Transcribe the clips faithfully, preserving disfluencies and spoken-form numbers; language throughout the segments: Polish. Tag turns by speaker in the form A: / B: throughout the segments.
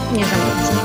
A: niezależnie.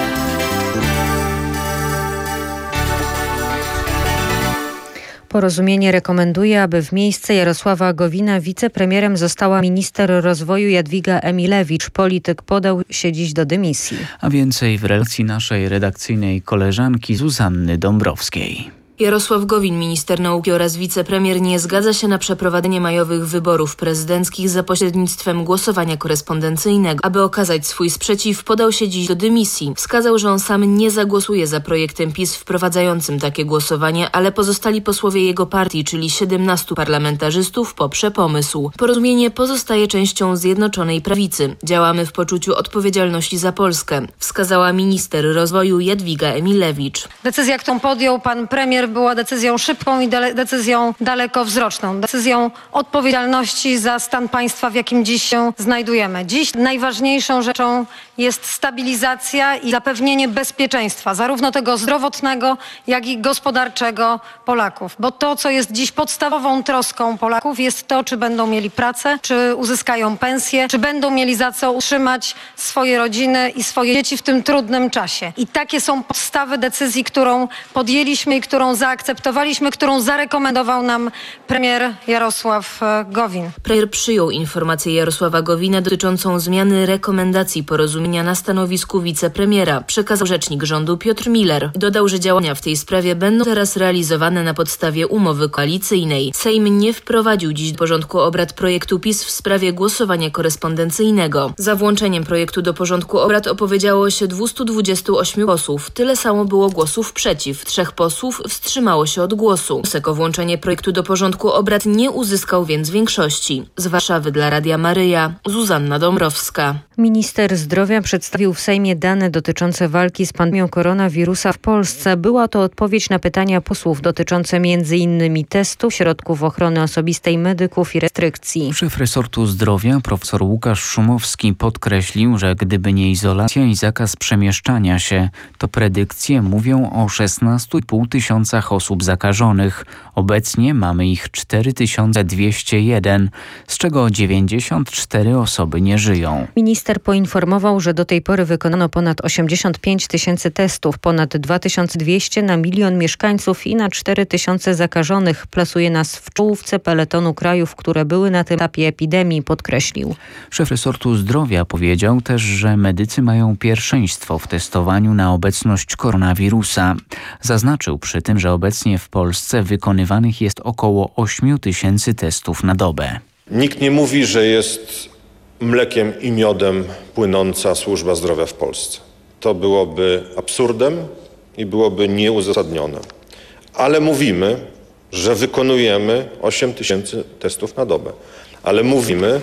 A: Porozumienie rekomenduje, aby w miejsce Jarosława Gowina wicepremierem została minister rozwoju Jadwiga Emilewicz. Polityk podał się dziś do dymisji.
B: A więcej w relacji naszej redakcyjnej koleżanki Zuzanny Dąbrowskiej.
C: Jarosław Gowin, minister nauki oraz wicepremier, nie zgadza się na przeprowadzenie majowych wyborów prezydenckich za pośrednictwem głosowania korespondencyjnego. Aby okazać swój sprzeciw, podał się dziś do dymisji. Wskazał, że on sam nie zagłosuje za projektem PiS wprowadzającym takie głosowanie, ale pozostali posłowie jego partii, czyli siedemnastu parlamentarzystów, poprze pomysł. Porozumienie pozostaje częścią Zjednoczonej Prawicy. Działamy w poczuciu odpowiedzialności za Polskę, wskazała minister rozwoju Jadwiga Emilewicz.
D: Decyzja, którą podjął pan premier, była decyzją szybką i dale, decyzją dalekowzroczną, decyzją odpowiedzialności za stan państwa, w jakim dziś się znajdujemy. Dziś najważniejszą rzeczą jest stabilizacja i zapewnienie bezpieczeństwa, zarówno tego zdrowotnego, jak i gospodarczego Polaków. Bo to, co jest dziś podstawową troską Polaków, jest to, czy będą mieli pracę, czy uzyskają pensję, czy będą mieli za co utrzymać swoje rodziny i swoje dzieci w tym trudnym czasie. I takie są podstawy decyzji, którą podjęliśmy i którą zaakceptowaliśmy, którą zarekomendował nam premier Jarosław Gowin.
C: Premier przyjął informację Jarosława Gowina dotyczącą zmiany rekomendacji porozumienia na stanowisku wicepremiera, przekazał rzecznik rządu Piotr Miller. Dodał, że działania w tej sprawie będą teraz realizowane na podstawie umowy koalicyjnej. Sejm nie wprowadził dziś do porządku obrad projektu PiS w sprawie głosowania korespondencyjnego. Za włączeniem projektu do porządku obrad opowiedziało się dwieście dwadzieścia osiem posłów. Tyle samo było głosów przeciw. Trzech posłów wstrzymało się od głosu. Wniosek o włączenie projektu do porządku obrad nie uzyskał więc większości. Z Warszawy dla Radia Maryja, Zuzanna Dąbrowska.
A: Minister zdrowia przedstawił w Sejmie dane dotyczące walki z pandemią koronawirusa w Polsce. Była to odpowiedź na pytania posłów dotyczące między innymi testów, środków ochrony osobistej, medyków i restrykcji.
B: Szef resortu zdrowia profesor Łukasz Szumowski podkreślił, że gdyby nie izolacja i zakaz przemieszczania się, to predykcje mówią o szesnastu i pół tysiącach osób zakażonych. Obecnie mamy ich cztery tysiące dwieście jeden, z czego dziewięćdziesiąt cztery osoby nie żyją.
A: Minister poinformował, że do tej pory wykonano ponad osiemdziesiąt pięć tysięcy testów, ponad dwa tysiące dwieście na milion mieszkańców i na cztery tysiące zakażonych. Plasuje nas w czołówce peletonu krajów, które były na tym etapie epidemii, podkreślił.
B: Szef resortu zdrowia powiedział też, że medycy mają pierwszeństwo w testowaniu na obecność koronawirusa. Zaznaczył przy tym, że obecnie w Polsce wykonywanych jest około osiem tysięcy testów na dobę.
E: Nikt nie mówi, że jest mlekiem i miodem płynąca służba zdrowia w Polsce. To byłoby absurdem i byłoby nieuzasadnione. Ale mówimy, że wykonujemy osiem tysięcy testów na dobę. Ale mówimy,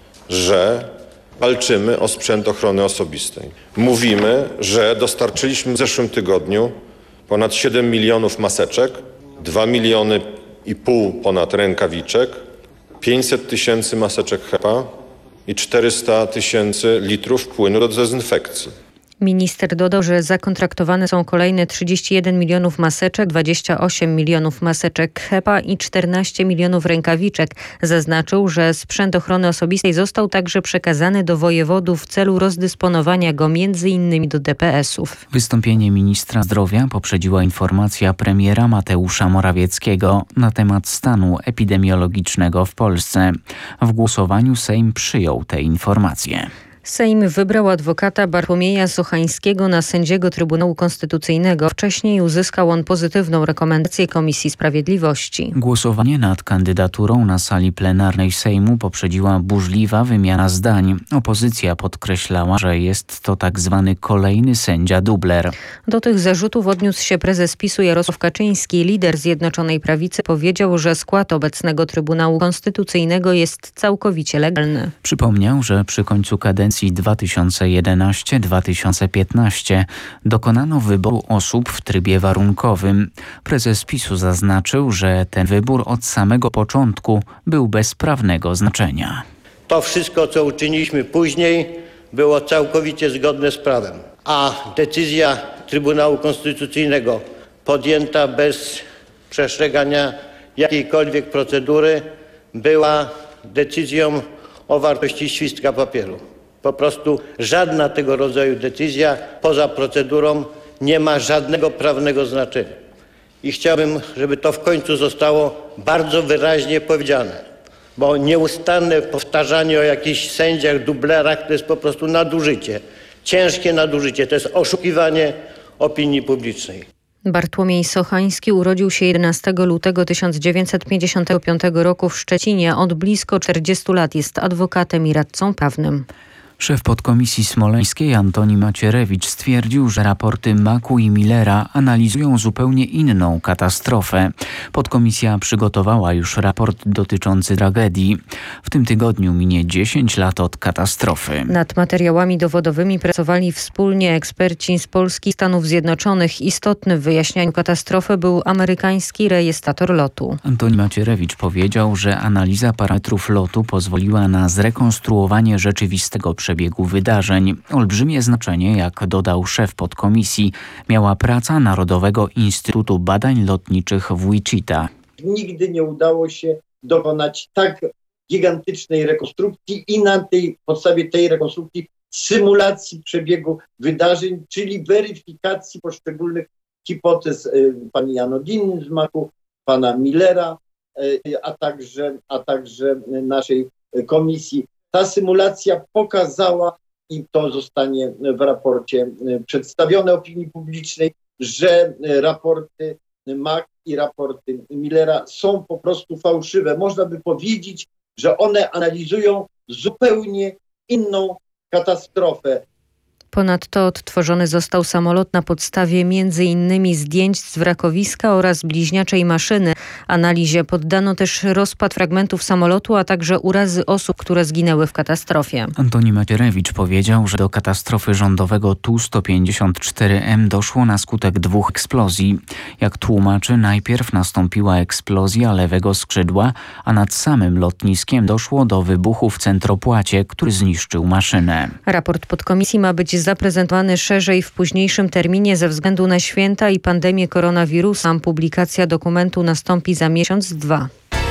E: że walczymy o sprzęt ochrony osobistej. Mówimy, że dostarczyliśmy w zeszłym tygodniu ponad siedem milionów maseczek, dwa miliony i pół ponad rękawiczek, pięćset tysięcy maseczek hepa i czterysta tysięcy litrów płynu do dezynfekcji.
A: Minister dodał, że zakontraktowane są kolejne trzydzieści jeden milionów maseczek, dwadzieścia osiem milionów maseczek hepa i czternaście milionów rękawiczek. Zaznaczył, że sprzęt ochrony osobistej został także przekazany do wojewodów w celu rozdysponowania go między innymi do D P S-ów.
B: Wystąpienie ministra zdrowia poprzedziła informacja premiera Mateusza Morawieckiego na temat stanu epidemiologicznego w Polsce. W głosowaniu Sejm przyjął te informacje.
A: Sejm wybrał adwokata Bartłomieja Sochańskiego na sędziego Trybunału Konstytucyjnego. Wcześniej uzyskał on pozytywną rekomendację Komisji Sprawiedliwości.
B: Głosowanie nad kandydaturą na sali plenarnej Sejmu poprzedziła burzliwa wymiana zdań. Opozycja podkreślała, że jest to tak zwany kolejny sędzia dubler.
A: Do tych zarzutów odniósł się prezes PiSu Jarosław Kaczyński. Lider Zjednoczonej Prawicy powiedział, że skład obecnego Trybunału Konstytucyjnego jest całkowicie legalny.
B: Przypomniał, że przy końcu kadencji dwa tysiące jedenastego do dwa tysiące piętnastego dokonano wyboru osób w trybie warunkowym. Prezes PiSu zaznaczył, że ten wybór od samego początku był bez prawnego znaczenia.
F: To wszystko, co uczyniliśmy później, było całkowicie zgodne z prawem, a decyzja Trybunału Konstytucyjnego podjęta bez przestrzegania jakiejkolwiek procedury była decyzją o wartości świstka papieru. Po prostu żadna tego rodzaju decyzja poza procedurą nie ma żadnego prawnego znaczenia. I chciałbym, żeby to w końcu zostało bardzo wyraźnie powiedziane, bo nieustanne powtarzanie o jakichś sędziach, dublerach to jest po prostu nadużycie, ciężkie nadużycie, to jest oszukiwanie opinii publicznej.
A: Bartłomiej Sochański urodził się jedenastego lutego tysiąc dziewięćset pięćdziesiątego piątego roku w Szczecinie. Od blisko czterdziestu lat jest adwokatem i radcą prawnym.
B: Szef podkomisji smoleńskiej Antoni Macierewicz stwierdził, że raporty Maku i Millera analizują zupełnie inną katastrofę. Podkomisja przygotowała już raport dotyczący tragedii. W tym tygodniu minie dziesięć lat od katastrofy.
A: Nad materiałami dowodowymi pracowali wspólnie eksperci z Polski i Stanów Zjednoczonych. Istotny w wyjaśnianiu katastrofy był amerykański rejestrator lotu.
B: Antoni Macierewicz powiedział, że analiza parametrów lotu pozwoliła na zrekonstruowanie rzeczywistego przebiegu wydarzeń. Olbrzymie znaczenie, jak dodał szef podkomisji, miała praca Narodowego Instytutu Badań Lotniczych w Wichita.
G: Nigdy nie udało się dokonać tak gigantycznej rekonstrukcji i na tej podstawie tej rekonstrukcji symulacji przebiegu wydarzeń, czyli weryfikacji poszczególnych hipotez pani Janodiny z Maku, pana Millera, a także, a także naszej komisji. Ta symulacja pokazała, i to zostanie w raporcie przedstawione opinii publicznej, że raporty Mak i raporty Millera są po prostu fałszywe. Można by powiedzieć, że one analizują zupełnie inną katastrofę.
A: Ponadto odtworzony został samolot na podstawie między innymi zdjęć z wrakowiska oraz bliźniaczej maszyny. Analizie poddano też rozpad fragmentów samolotu, a także urazy osób, które zginęły w katastrofie.
B: Antoni Macierewicz powiedział, że do katastrofy rządowego T U sto pięćdziesiąt cztery M doszło na skutek dwóch eksplozji. Jak tłumaczy, najpierw nastąpiła eksplozja lewego skrzydła, a nad samym lotniskiem doszło do wybuchu w centropłacie, który zniszczył maszynę.
A: Raport podkomisji ma być zaprezentowany szerzej w późniejszym terminie ze względu na święta i pandemię koronawirusa. Publikacja dokumentu nastąpi za miesiąc, dwa.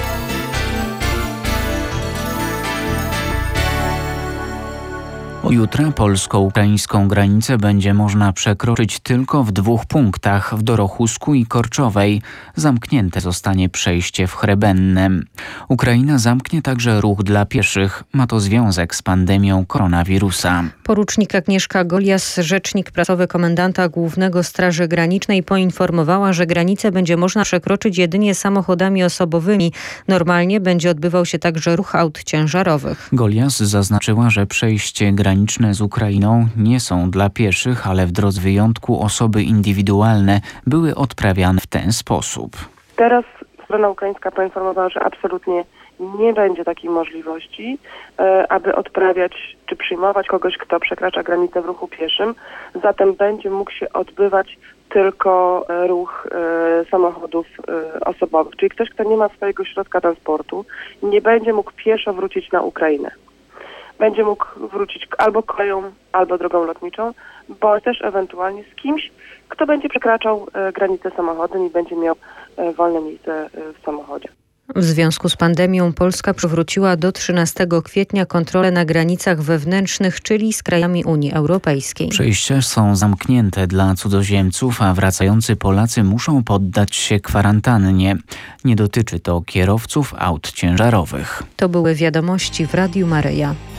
B: Od jutra polsko-ukraińską granicę będzie można przekroczyć tylko w dwóch punktach, w Dorochusku i Korczowej. Zamknięte zostanie przejście w Chrebennem. Ukraina zamknie także ruch dla pieszych. Ma to związek z pandemią koronawirusa.
A: Porucznik Agnieszka Golias, rzecznik prasowy komendanta Głównego Straży Granicznej, poinformowała, że granicę będzie można przekroczyć jedynie samochodami osobowymi. Normalnie będzie odbywał się także ruch aut ciężarowych.
B: Golias zaznaczyła, że przejście graniczne z Ukrainą nie są dla pieszych, ale w drodze wyjątku osoby indywidualne były odprawiane w ten sposób.
H: Teraz strona ukraińska poinformowała, że absolutnie nie będzie takiej możliwości, aby odprawiać czy przyjmować kogoś, kto przekracza granicę w ruchu pieszym. Zatem będzie mógł się odbywać tylko ruch samochodów osobowych. Czyli ktoś, kto nie ma swojego środka transportu, nie będzie mógł pieszo wrócić na Ukrainę. Będzie mógł wrócić albo koleją, albo drogą lotniczą, bądź też ewentualnie z kimś, kto będzie przekraczał granicę samochodem i będzie miał wolne miejsce w samochodzie.
A: W związku z pandemią Polska przywróciła do trzynastego kwietnia kontrolę na granicach wewnętrznych, czyli z krajami Unii Europejskiej.
B: Przejścia są zamknięte dla cudzoziemców, a wracający Polacy muszą poddać się kwarantannie. Nie dotyczy to kierowców aut ciężarowych.
A: To były wiadomości w Radiu Maryja.